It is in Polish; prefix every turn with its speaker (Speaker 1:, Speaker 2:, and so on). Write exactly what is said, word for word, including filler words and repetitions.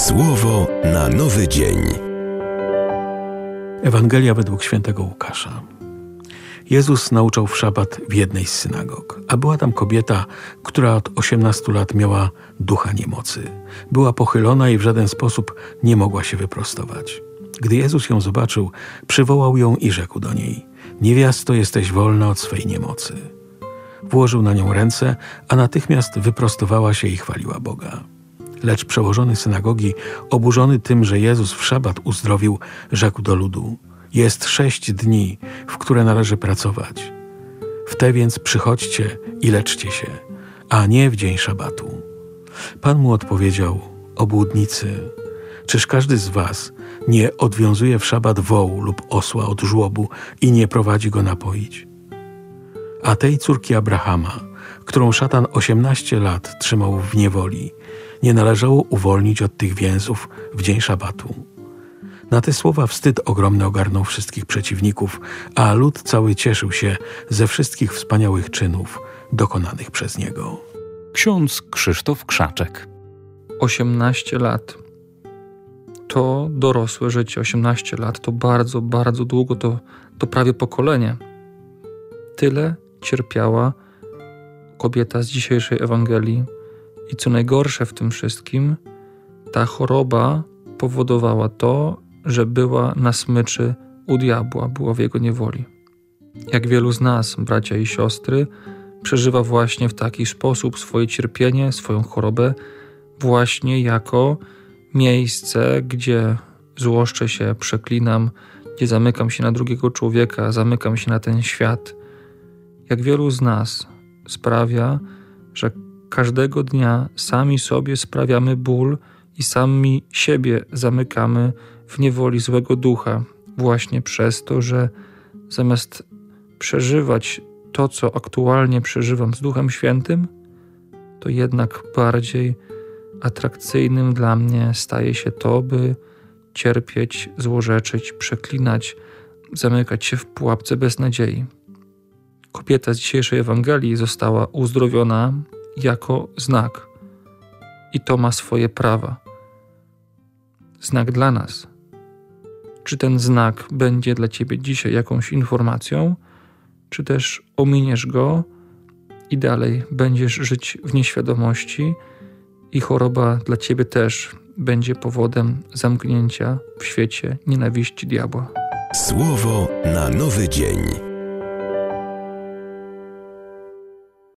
Speaker 1: Słowo na nowy dzień.
Speaker 2: Ewangelia według świętego Łukasza. Jezus nauczał w szabat w jednej z synagog, a była tam kobieta, która od osiemnastu lat miała ducha niemocy. Była pochylona i w żaden sposób nie mogła się wyprostować. Gdy Jezus ją zobaczył, przywołał ją i rzekł do niej: „Niewiasto, jesteś wolna od swej niemocy”. Włożył na nią ręce, a natychmiast wyprostowała się i chwaliła Boga. Lecz przełożony synagogi, oburzony tym, że Jezus w szabat uzdrowił, rzekł do ludu: „Jest sześć dni, w które należy pracować. W te więc przychodźcie i leczcie się, a nie w dzień szabatu”. Pan mu odpowiedział: „Obłudnicy, czyż każdy z was nie odwiązuje w szabat wołu lub osła od żłobu i nie prowadzi go napoić? A tej córki Abrahama, którą szatan osiemnaście lat trzymał w niewoli, nie należało uwolnić od tych więzów w dzień szabatu”. Na te słowa wstyd ogromny ogarnął wszystkich przeciwników, a lud cały cieszył się ze wszystkich wspaniałych czynów dokonanych przez niego.
Speaker 3: Ksiądz Krzysztof Krzaczek.
Speaker 4: osiemnaście lat to dorosłe życie. osiemnaście lat to bardzo, bardzo długo, to, to prawie pokolenie. Tyle cierpiała kobieta z dzisiejszej Ewangelii. I co najgorsze w tym wszystkim, ta choroba powodowała to, że była na smyczy u diabła, była w jego niewoli. Jak wielu z nas, bracia i siostry, przeżywa właśnie w taki sposób swoje cierpienie, swoją chorobę, właśnie jako miejsce, gdzie złoszczę się, przeklinam, gdzie zamykam się na drugiego człowieka, zamykam się na ten świat. Jak wielu z nas sprawia, że każdego dnia sami sobie sprawiamy ból i sami siebie zamykamy w niewoli złego ducha, właśnie przez to, że zamiast przeżywać to, co aktualnie przeżywam z Duchem Świętym, to jednak bardziej atrakcyjnym dla mnie staje się to, by cierpieć, złorzeczyć, przeklinać, zamykać się w pułapce beznadziei. Kobieta z dzisiejszej Ewangelii została uzdrowiona jako znak. I to ma swoje prawa. Znak dla nas. Czy ten znak będzie dla ciebie dzisiaj jakąś informacją, czy też ominiesz go i dalej będziesz żyć w nieświadomości i choroba dla ciebie też będzie powodem zamknięcia w świecie nienawiści diabła.
Speaker 1: Słowo na nowy dzień.